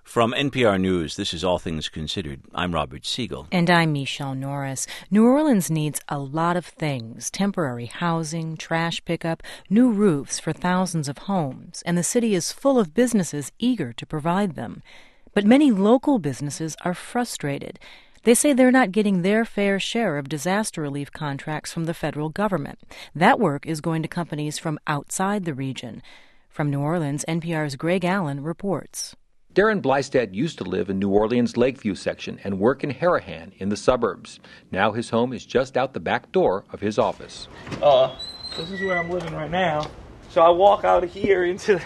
From NPR News, this is All Things Considered. I'm Robert Siegel. And I'm Michelle Norris. New Orleans needs a lot of things: temporary housing, trash pickup, new roofs for thousands of homes, and the city is full of businesses eager to provide them. But many local businesses are frustrated. They say they're not getting their fair share of disaster relief contracts from the federal government. That work is going to companies from outside the region. From New Orleans, NPR's Greg Allen reports. Darren Blystad used to live in New Orleans' Lakeview section and work in Harahan in the suburbs. Now his home is just out the back door of his office. This is where I'm living right now. So I walk out of here into,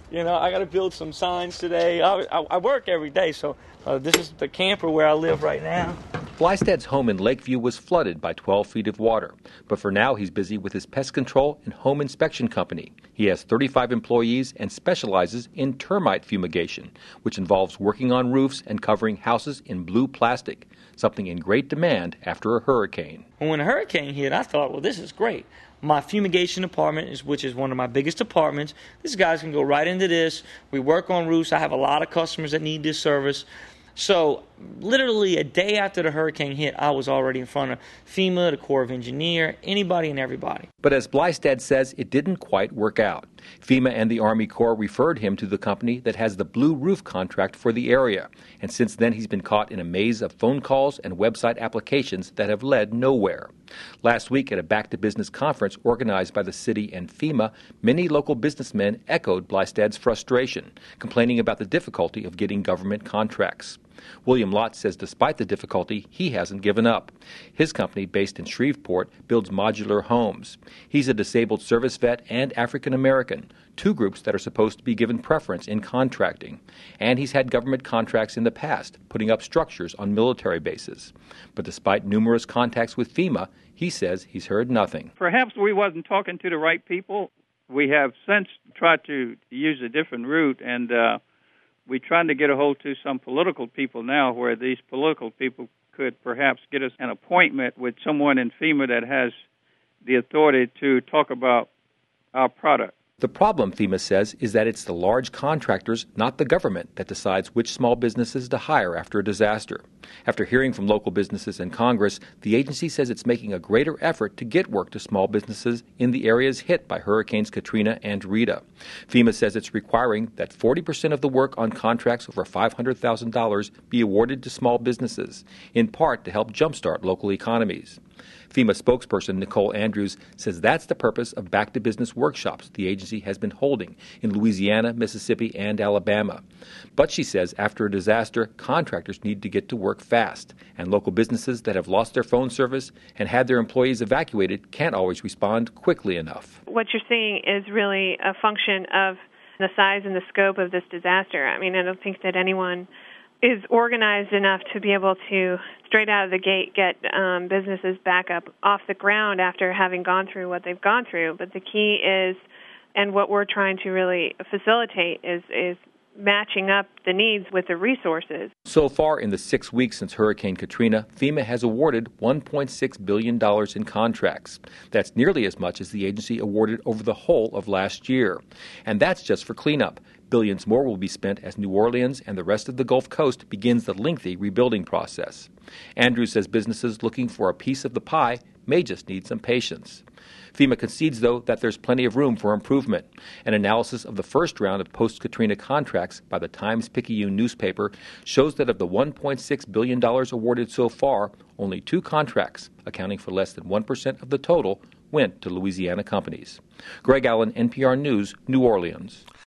I got to build some signs today. I work every day, so this is the camper where I live right now. Blystad's home in Lakeview was flooded by 12 feet of water, but for now he's busy with his pest control and home inspection company. He has 35 employees and specializes in termite fumigation, which involves working on roofs and covering houses in blue plastic, something in great demand after a hurricane. When a hurricane hit, I thought, well, this is great. My fumigation department, which is one of my biggest departments, these guys can go right into this. We work on roofs. I have a lot of customers that need this service. So literally a day after the hurricane hit, I was already in front of FEMA, the Corps of Engineers, anybody and everybody. But as Blystad says, it didn't quite work out. FEMA and the Army Corps referred him to the company that has the blue roof contract for the area. And since then, he's been caught in a maze of phone calls and website applications that have led nowhere. Last week at a back-to-business conference organized by the city and FEMA, many local businessmen echoed Blystad's frustration, complaining about the difficulty of getting government contracts. William Lott says despite the difficulty, he hasn't given up. His company, based in Shreveport, builds modular homes. He's a disabled service vet and African American, two groups that are supposed to be given preference in contracting. And he's had government contracts in the past, putting up structures on military bases. But despite numerous contacts with FEMA, he says he's heard nothing. Perhaps we wasn't talking to the right people. We have since tried to use a different route, and we're trying to get a hold to some political people now where these political people could perhaps get us an appointment with someone in FEMA that has the authority to talk about our product. The problem, FEMA says, is that it's the large contractors, not the government, that decides which small businesses to hire after a disaster. After hearing from local businesses and Congress, the agency says it's making a greater effort to get work to small businesses in the areas hit by Hurricanes Katrina and Rita. FEMA says it's requiring that 40% of the work on contracts over $500,000 be awarded to small businesses, in part to help jumpstart local economies. FEMA spokesperson Nicole Andrews says that's the purpose of back-to-business workshops the agency has been holding in Louisiana, Mississippi, and Alabama. But she says after a disaster, contractors need to get to work fast, and local businesses that have lost their phone service and had their employees evacuated can't always respond quickly enough. What you're seeing is really a function of the size and the scope of this disaster. I mean, I don't think that anyone is organized enough to be able to, straight out of the gate, get businesses back up off the ground after having gone through what they've gone through. But the key is, and what we're trying to really facilitate, is matching up the needs with the resources. So far in the 6 weeks since Hurricane Katrina, FEMA has awarded $1.6 billion in contracts. That's nearly as much as the agency awarded over the whole of last year. And that's just for cleanup. Billions more will be spent as New Orleans and the rest of the Gulf Coast begins the lengthy rebuilding process. Andrews says businesses looking for a piece of the pie may just need some patience. FEMA concedes, though, that there's plenty of room for improvement. An analysis of the first round of post-Katrina contracts by the Times-Picayune newspaper shows that of the $1.6 billion awarded so far, only 2 contracts, accounting for less than 1% of the total, went to Louisiana companies. Greg Allen, NPR News, New Orleans.